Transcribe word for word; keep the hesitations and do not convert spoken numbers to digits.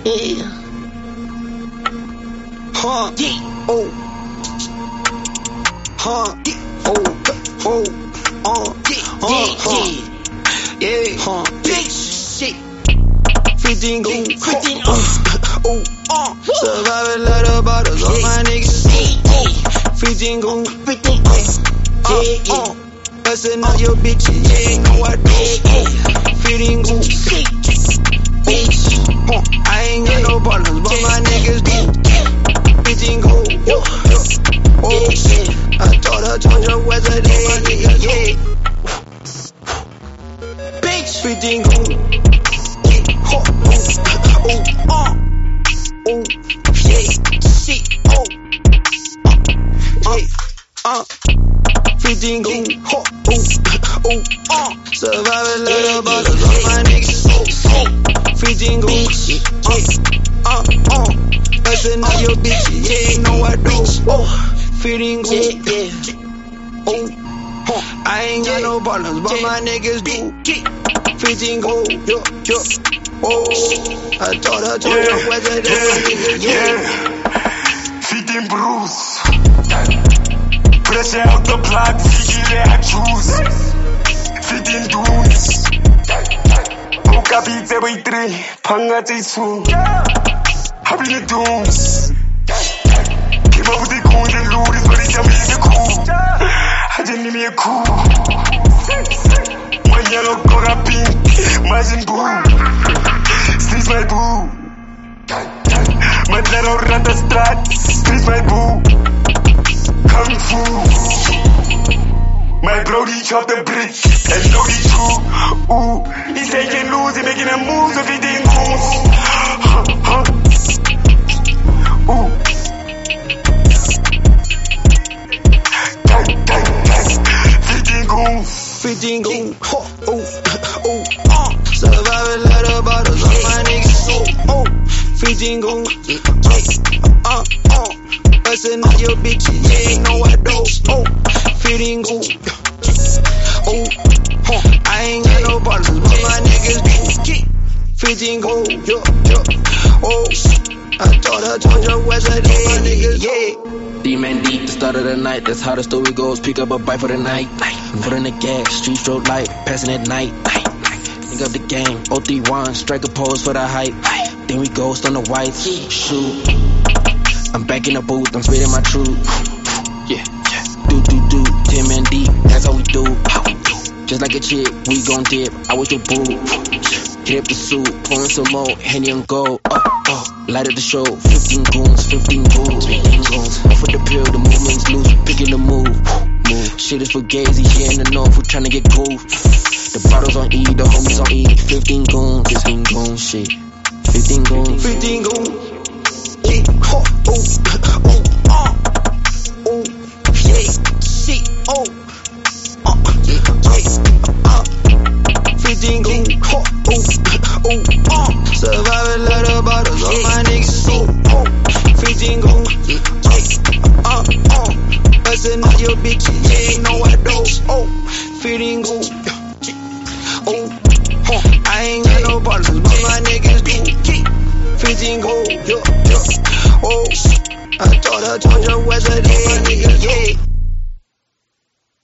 Yeah. Huh. Yeah. Oh. Huh. Yeah. Oh. Oh. Uh. Yeah. Uh. Huh. Yeah. Huh. Bitch. Shit. fifteen goon. fifteen. Uh. Oh. Uh. Surviving like the bottles on my niggas. Oh. fifteen goon. fifteen. Uh. Yeah. Uh. Bustin' up your bitches. Yeah. No I don't. fifteen goon. Bitch. Uh. I ain't got no partners, but my niggas do. fifteen gold. Yo, yo. Oh, shit. I told her, told your what's a day, my nigga, yeah. Bitch, fifteen gold. Oh, oh, oh, uh. Oh, yeah, shit, oh. Uh, uh, fifteen gold. Oh, oh, oh, uh. Surviving like the bottles on my niggas. Oh, oh, fifteen gold. Uh, uh, uh. Bustin' up your bitches, yeah, no I don't. Oh, fitting good, yeah. Oh, huh. I ain't got no partners, but my niggas do. fifteen gold, yo, yo. Oh, I told her, told her, whether they my niggas, yeah. fifteen Bruce. Fresh out the block, fifteen I choose. fifteen dudes. Buka beats every three, Panga two. I've been the dooms. Came up with the goons and looters, but they tell me it's cool. I just need me a cool. My yellow coca pink, imagine boo. Streets my boo. My little rata strat, streets my boo. Kung fu. My brody chopped the brick and loaded true. Ooh, he's taking loose, he's making a move, so he didn't goons. Huh, huh. Ooh. Gang, gang, gang. fifteen goon. fifteen goon. Oh, oh, oh, uh. Surviving like the bottles on my niggas. Oh, oh, fifteen goon. Uh, uh, uh. Bustin' up your bitches, yeah, no I don't. Oh, fifteen goon. Oh, huh. I ain't got no partners, but my niggas do. fifteen goon. Yo, yo. Oh. I told her, told your what's a day, my niggas, yeah. D-man deep, the start of the night, that's how the story goes. Pick up a bite for the night, foot in the gas, street stroke light, passing at night. Think up the game, oh three one, strike a pose for the hype. Then we ghost on the whites, shoot. I'm back in the booth, I'm spitting my truth. Yeah, do do do, ten man deep, that's how we do. Just like a chick, we gon' dip, I was your boo. Hit up the suit, pouring some more, Henny and gold. Oh, oh, light of the show, fifteen goons, fifteen goons, fifteen goons. Off with the pill, the movement's loose, picking the move. Move, shit is for gazy, yeah in the north, we're tryna get groove. The bottles on E, the homies on E, fifteen goons, fifteen goons, shit. fifteen goons, fifteen goons. Yeah, oh, oh, oh, uh, oh, yeah, shit, oh, uh, yeah, uh, fifteen goons. Oh, oh, oh, uh. Surviving like the bottles on my niggas. Oh, oh, fifteen goon. Uh, uh. Bustin' up your bitches, yeah, no I don't. Oh, fifteen goon. Oh, huh. I ain't got no partners, but my niggas do. fifteen goon. Yo, yo. Oh, I told her, told your what's a day, nigga, yeah.